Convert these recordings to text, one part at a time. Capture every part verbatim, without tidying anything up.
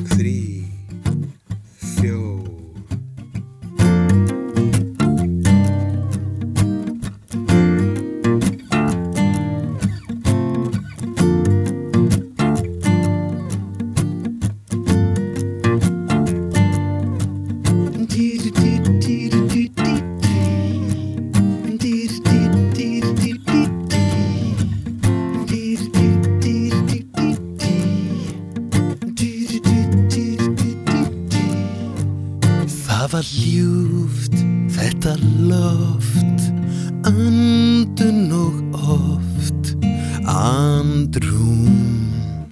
three, four. Það var ljúft, þetta loft, öndun og oft, andrúm,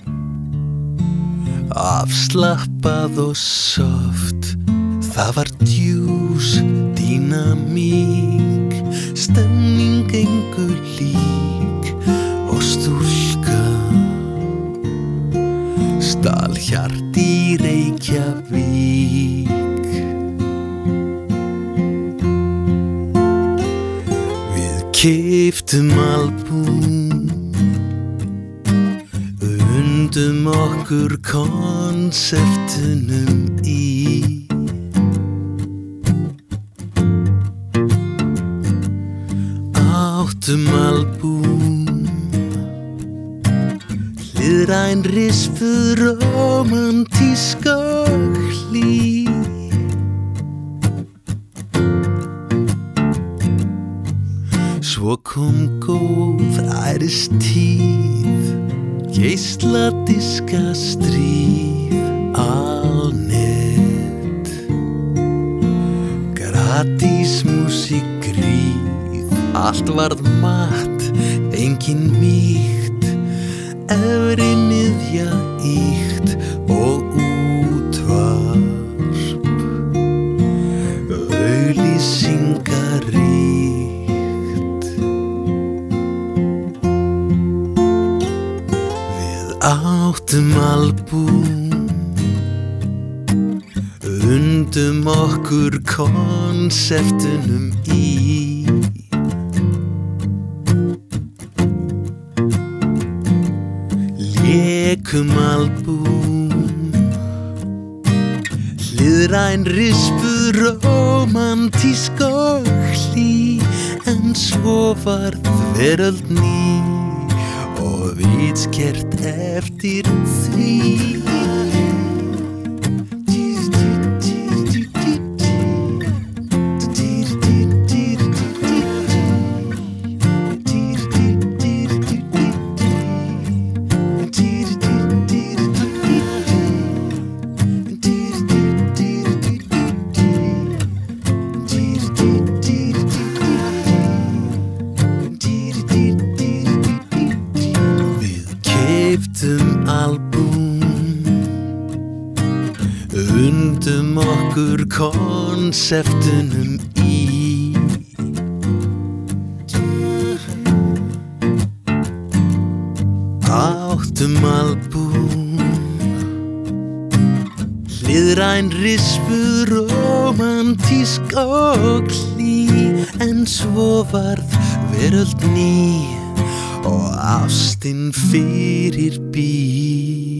afslappað og soft. Það var djús, dýnamík, stemning engu lík og stúlka, stal hjart í Reykjavík. Keyptum albúm, undum okkur konseptunum í. Áttum albúm, hliðræn rispuð rómantísk og hlý. Svo kom góð æristíð, geisladiska stríð, alnet, gradís músík gríð. Allt varð matt, engin mýkt, efri miðja ýkt og útvarp, auglýsingaríkt. Áttum albúm, undum okkur konseptunum í. Lékum albúm, hliðræn rispuð rómantísk og hlý. En svo varð veröld ný og vitskert eftir því. Keyptum albúm, undum okkur konseptunum í. Áttum albúm, hliðræn rispuð rómantísk og hlý. En svo varð veröld ný og ástin fyrir bí.